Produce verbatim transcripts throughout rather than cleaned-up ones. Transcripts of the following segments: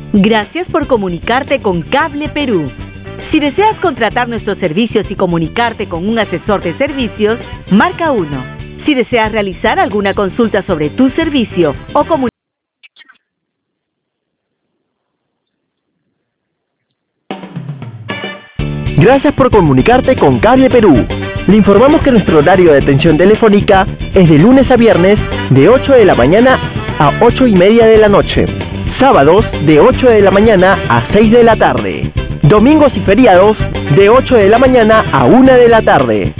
Gracias por comunicarte con Cable Perú. Si deseas contratar nuestros servicios y comunicarte con un asesor de servicios, marca uno. Si deseas realizar alguna consulta sobre tu servicio o comunicarte... Gracias por comunicarte con Cable Perú. Le informamos que nuestro horario de atención telefónica es de lunes a viernes de ocho de la mañana a ocho y media de la noche. Sábados de ocho de la mañana a seis de la tarde. Domingos y feriados de ocho de la mañana a una de la tarde.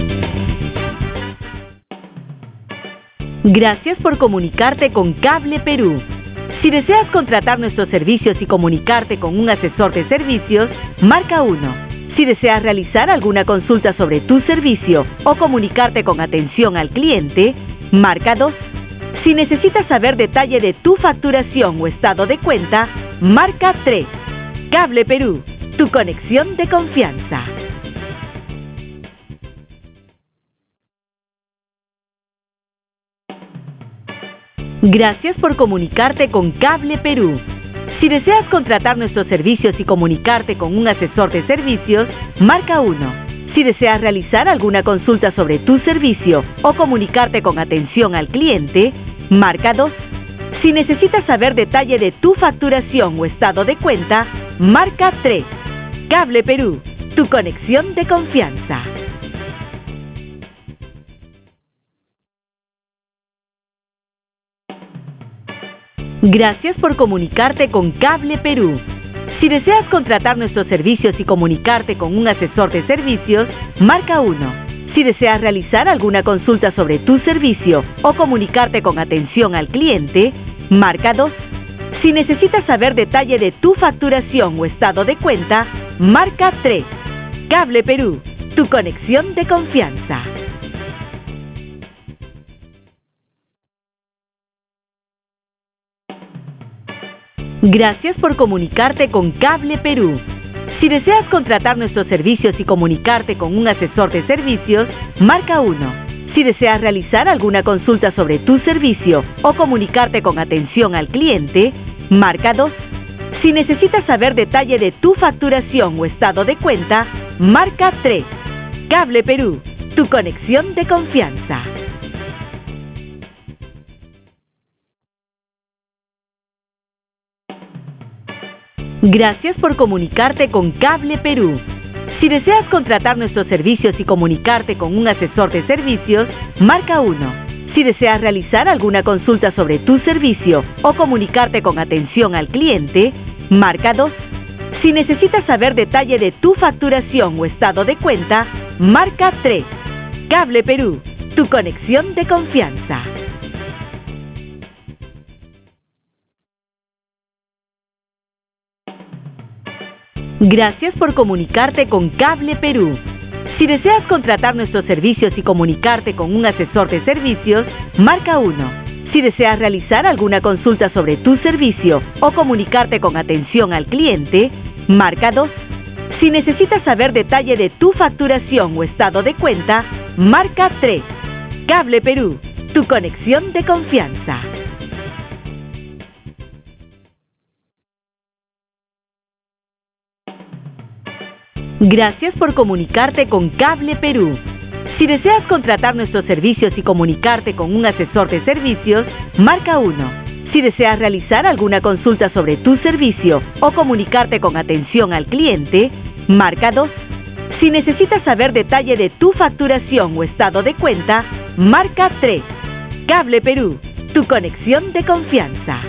Gracias por comunicarte con Cable Perú. Si deseas contratar nuestros servicios y comunicarte con un asesor de servicios, marca uno. Si deseas realizar alguna consulta sobre tu servicio o comunicarte con atención al cliente, marca dos. Si necesitas saber detalle de tu facturación o estado de cuenta, marca tres. Cable Perú, tu conexión de confianza. Gracias por comunicarte con Cable Perú. Si deseas contratar nuestros servicios y comunicarte con un asesor de servicios, marca uno. Si deseas realizar alguna consulta sobre tu servicio o comunicarte con atención al cliente, marca dos. Si necesitas saber detalle de tu facturación o estado de cuenta, marca tres. Cable Perú, tu conexión de confianza. Gracias por comunicarte con Cable Perú. Si deseas contratar nuestros servicios y comunicarte con un asesor de servicios, marca uno. Si deseas realizar alguna consulta sobre tu servicio o comunicarte con atención al cliente, marca dos. Si necesitas saber detalle de tu facturación o estado de cuenta, marca tres. Cable Perú, tu conexión de confianza. Gracias por comunicarte con Cable Perú. Si deseas contratar nuestros servicios y comunicarte con un asesor de servicios, marca uno. Si deseas realizar alguna consulta sobre tu servicio o comunicarte con atención al cliente, marca dos. Si necesitas saber detalle de tu facturación o estado de cuenta, marca tres. Cable Perú, tu conexión de confianza. Gracias por comunicarte con Cable Perú. Si deseas contratar nuestros servicios y comunicarte con un asesor de servicios, marca uno. Si deseas realizar alguna consulta sobre tu servicio o comunicarte con atención al cliente, marca dos. Si necesitas saber detalle de tu facturación o estado de cuenta, marca tres. Cable Perú, tu conexión de confianza. Gracias por comunicarte con Cable Perú. Si deseas contratar nuestros servicios y comunicarte con un asesor de servicios, marca uno. Si deseas realizar alguna consulta sobre tu servicio o comunicarte con atención al cliente, marca dos. Si necesitas saber detalle de tu facturación o estado de cuenta, marca tres. Cable Perú, tu conexión de confianza. Gracias por comunicarte con Cable Perú. Si deseas contratar nuestros servicios y comunicarte con un asesor de servicios, marca uno. Si deseas realizar alguna consulta sobre tu servicio o comunicarte con atención al cliente, marca dos. Si necesitas saber detalle de tu facturación o estado de cuenta, marca tres. Cable Perú, tu conexión de confianza.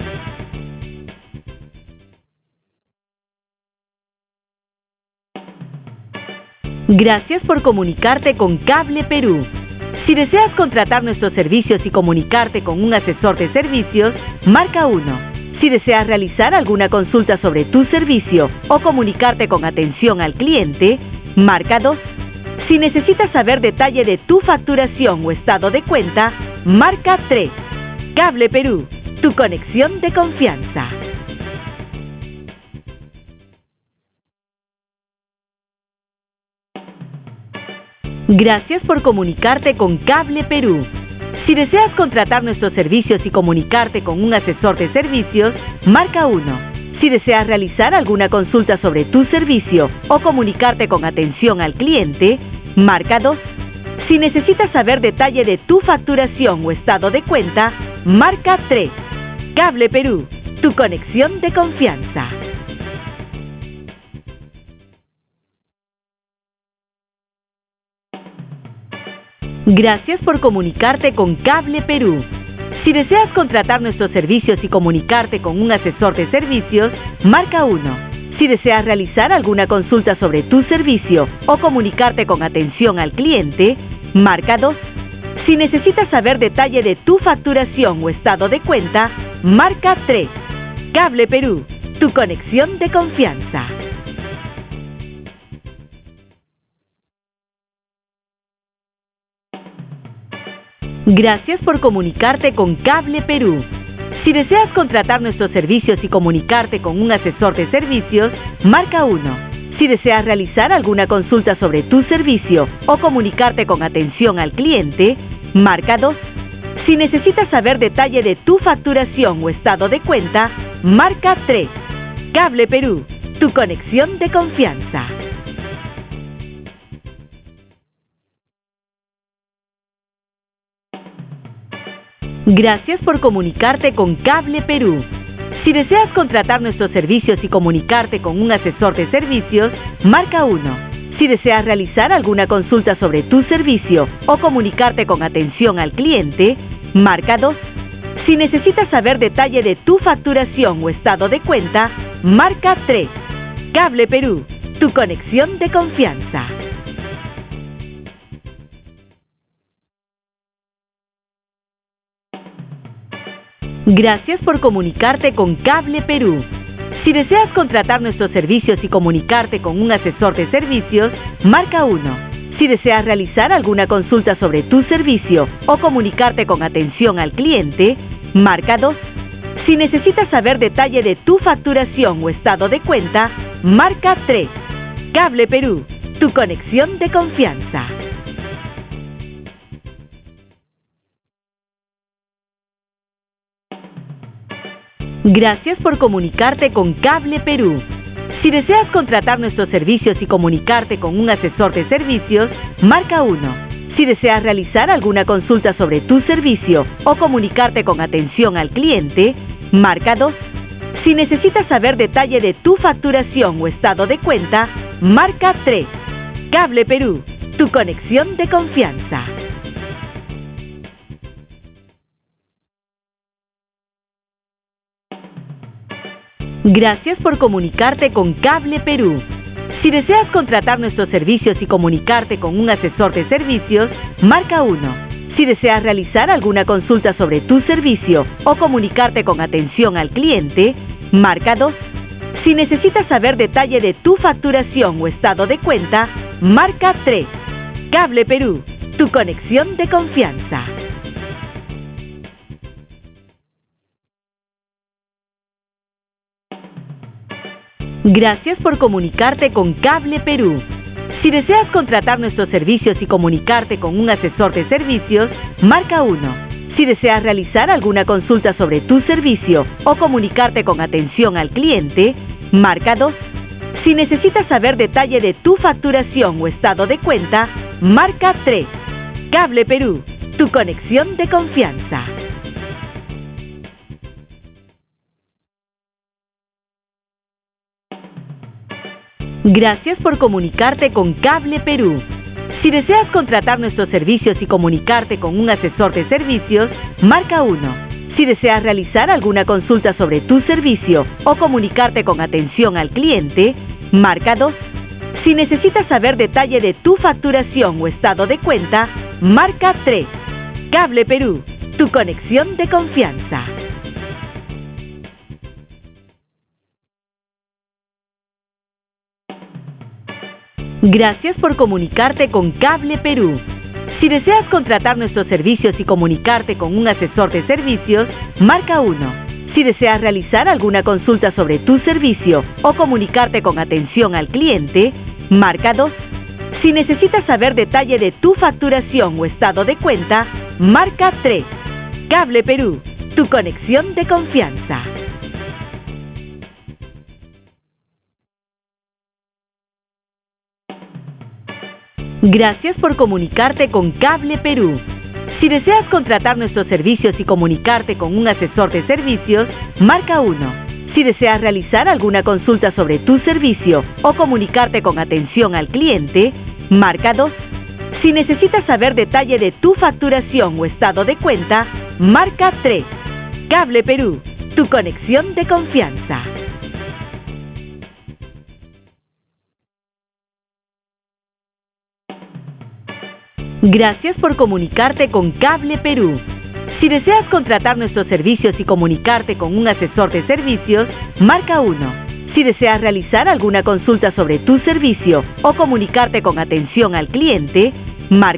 Gracias por comunicarte con Cable Perú. Si deseas contratar nuestros servicios y comunicarte con un asesor de servicios, marca uno. Si deseas realizar alguna consulta sobre tu servicio o comunicarte con atención al cliente, marca dos. Si necesitas saber detalle de tu facturación o estado de cuenta, marca tres. Cable Perú, tu conexión de confianza. Gracias por comunicarte con Cable Perú. Si deseas contratar nuestros servicios y comunicarte con un asesor de servicios, marca uno. Si deseas realizar alguna consulta sobre tu servicio o comunicarte con atención al cliente, marca dos. Si necesitas saber detalle de tu facturación o estado de cuenta, marca tres. Cable Perú, tu conexión de confianza. Gracias por comunicarte con Cable Perú. Si deseas contratar nuestros servicios y comunicarte con un asesor de servicios, marca uno. Si deseas realizar alguna consulta sobre tu servicio o comunicarte con atención al cliente, marca dos. Si necesitas saber detalle de tu facturación o estado de cuenta, marca tres. Cable Perú, tu conexión de confianza. Gracias por comunicarte con Cable Perú. Si deseas contratar nuestros servicios y comunicarte con un asesor de servicios, marca uno. Si deseas realizar alguna consulta sobre tu servicio o comunicarte con atención al cliente, marca dos. Si necesitas saber detalle de tu facturación o estado de cuenta, marca tres. Cable Perú, tu conexión de confianza. Gracias por comunicarte con Cable Perú. Si deseas contratar nuestros servicios y comunicarte con un asesor de servicios, marca uno. Si deseas realizar alguna consulta sobre tu servicio o comunicarte con atención al cliente, marca dos. Si necesitas saber detalle de tu facturación o estado de cuenta, marca tres. Cable Perú, tu conexión de confianza. Gracias por comunicarte con Cable Perú. Si deseas contratar nuestros servicios y comunicarte con un asesor de servicios, marca uno. Si deseas realizar alguna consulta sobre tu servicio o comunicarte con atención al cliente, marca dos. Si necesitas saber detalle de tu facturación o estado de cuenta, marca tres. Cable Perú, tu conexión de confianza. Gracias por comunicarte con Cable Perú. Si deseas contratar nuestros servicios y comunicarte con un asesor de servicios, marca uno. Si deseas realizar alguna consulta sobre tu servicio o comunicarte con atención al cliente, marca dos. Si necesitas saber detalle de tu facturación o estado de cuenta, marca tres. Cable Perú, tu conexión de confianza. Gracias por comunicarte con Cable Perú. Si deseas contratar nuestros servicios y comunicarte con un asesor de servicios, marca uno. Si deseas realizar alguna consulta sobre tu servicio o comunicarte con atención al cliente, marca dos. Si necesitas saber detalle de tu facturación o estado de cuenta, marca tres. Cable Perú, tu conexión de confianza. Gracias por comunicarte con Cable Perú. Si deseas contratar nuestros servicios y comunicarte con un asesor de servicios, marca uno. Si deseas realizar alguna consulta sobre tu servicio o comunicarte con atención al cliente, marca dos. Si necesitas saber detalle de tu facturación o estado de cuenta, marca tres. Cable Perú, tu conexión de confianza. Gracias por comunicarte con Cable Perú. Si deseas contratar nuestros servicios y comunicarte con un asesor de servicios, marca uno. Si deseas realizar alguna consulta sobre tu servicio o comunicarte con atención al cliente, marca dos. Si necesitas saber detalle de tu facturación o estado de cuenta, marca tres. Cable Perú, tu conexión de confianza. Gracias por comunicarte con Cable Perú. Si deseas contratar nuestros servicios y comunicarte con un asesor de servicios, marca uno. Si deseas realizar alguna consulta sobre tu servicio o comunicarte con atención al cliente, marca dos. Si necesitas saber detalle de tu facturación o estado de cuenta, marca tres. Cable Perú, tu conexión de confianza. Gracias por comunicarte con Cable Perú. Si deseas contratar nuestros servicios y comunicarte con un asesor de servicios, marca uno. Si deseas realizar alguna consulta sobre tu servicio o comunicarte con atención al cliente, marca dos. Si necesitas saber detalle de tu facturación o estado de cuenta, marca tres. Cable Perú, tu conexión de confianza. Gracias por comunicarte con Cable Perú. Si deseas contratar nuestros servicios y comunicarte con un asesor de servicios, marca uno. Si deseas realizar alguna consulta sobre tu servicio o comunicarte con atención al cliente, marca